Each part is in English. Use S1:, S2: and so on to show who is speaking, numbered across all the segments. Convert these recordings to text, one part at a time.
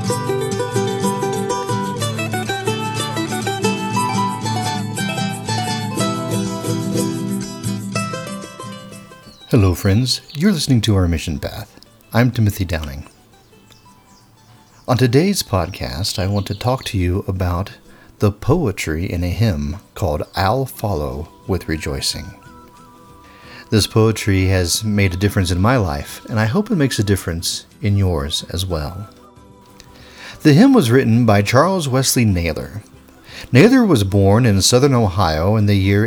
S1: Hello friends, you're listening to Our Mission Path. I'm Timothy Downing. On today's podcast, I want to talk to you about the poetry in a hymn called I'll Follow with Rejoicing. This poetry has made a difference in my life, and I hope it makes a difference in yours as well. The hymn was written by Charles Wesley Naylor. Naylor was born in southern Ohio in the year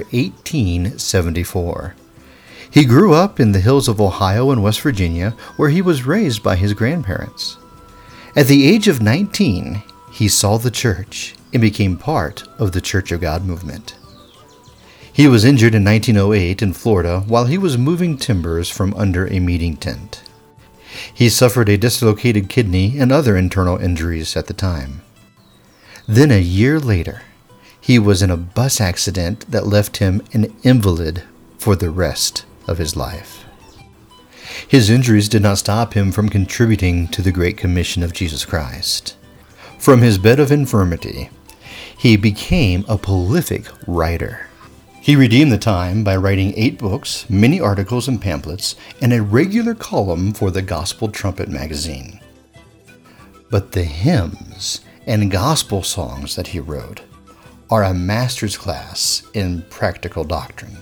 S1: 1874. He grew up in the hills of Ohio and West Virginia, where he was raised by his grandparents. At the age of 19, he saw the church and became part of the Church of God movement. He was injured in 1908 in Florida while he was moving timbers from under a meeting tent. He suffered a dislocated kidney and other internal injuries at the time. Then a year later, he was in a bus accident that left him an invalid for the rest of his life. His injuries did not stop him from contributing to the Great Commission of Jesus Christ. From his bed of infirmity, he became a prolific writer. He redeemed the time by writing 8 books, many articles and pamphlets, and a regular column for the Gospel Trumpet magazine. But the hymns and gospel songs that he wrote are a master's class in practical doctrine.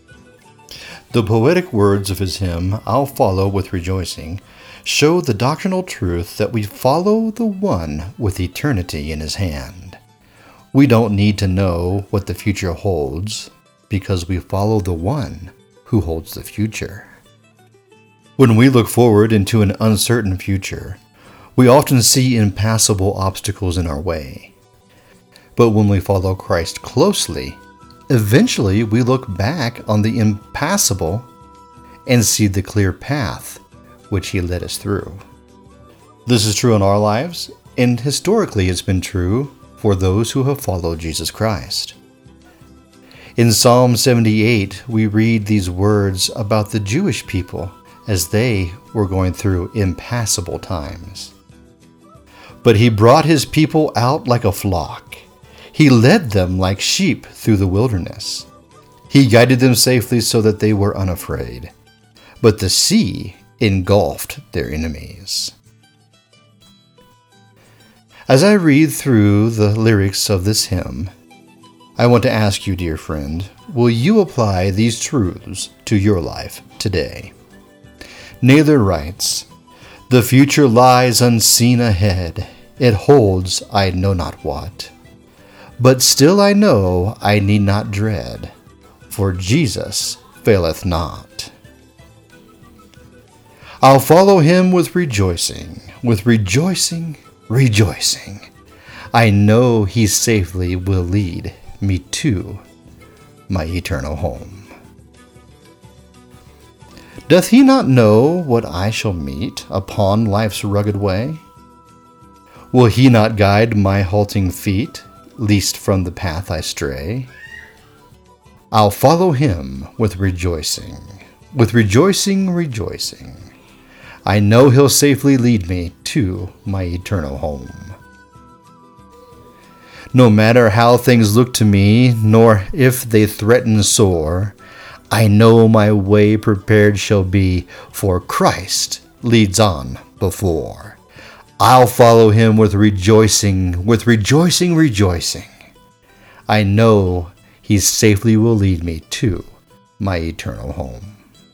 S1: The poetic words of his hymn, I'll Follow with Rejoicing, show the doctrinal truth that we follow the one with eternity in his hand. We don't need to know what the future holds because we follow the one who holds the future. When we look forward into an uncertain future, we often see impassable obstacles in our way. But when we follow Christ closely, eventually we look back on the impassable and see the clear path which he led us through. This is true in our lives, and historically it's been true for those who have followed Jesus Christ. In Psalm 78, we read these words about the Jewish people as they were going through impassable times. But he brought his people out like a flock. He led them like sheep through the wilderness. He guided them safely so that they were unafraid. But the sea engulfed their enemies. As I read through the lyrics of this hymn, I want to ask you, dear friend, will you apply these truths to your life today? Naylor writes, "The future lies unseen ahead. It holds I know not what. But still I know I need not dread, for Jesus faileth not. I'll follow him with rejoicing, rejoicing. I know he safely will lead me to my eternal home. Doth he not know what I shall meet upon life's rugged way? Will he not guide my halting feet, lest from the path I stray? I'll follow him with rejoicing, rejoicing. I know he'll safely lead me to my eternal home. No matter how things look to me, nor if they threaten sore, I know my way prepared shall be, for Christ leads on before. I'll follow him with rejoicing. I know he safely will lead me to my eternal home.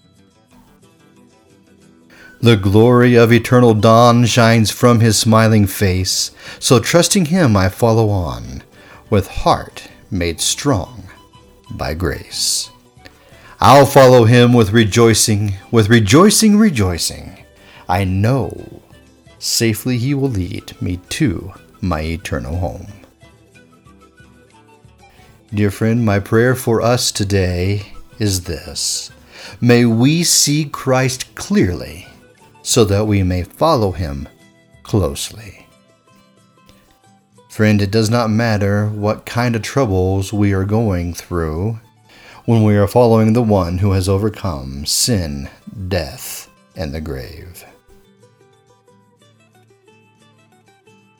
S1: The glory of eternal dawn shines from his smiling face, so trusting him I follow on, with heart made strong by grace. I'll follow him with rejoicing. I know safely he will lead me to my eternal home. Dear friend, my prayer for us today is this: may we see Christ clearly so that we may follow him closely. Friend, it does not matter what kind of troubles we are going through when we are following the one who has overcome sin, death, and the grave.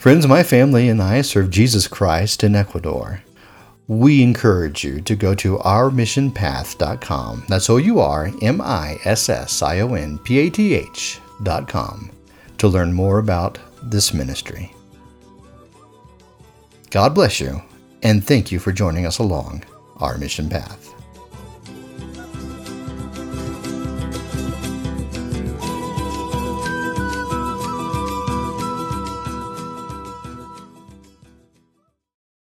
S1: Friends, my family and I serve Jesus Christ in Ecuador. We encourage you to go to ourmissionpath.com. That's OurMissionPath.com to learn more about this ministry. God bless you, and thank you for joining us along our mission path.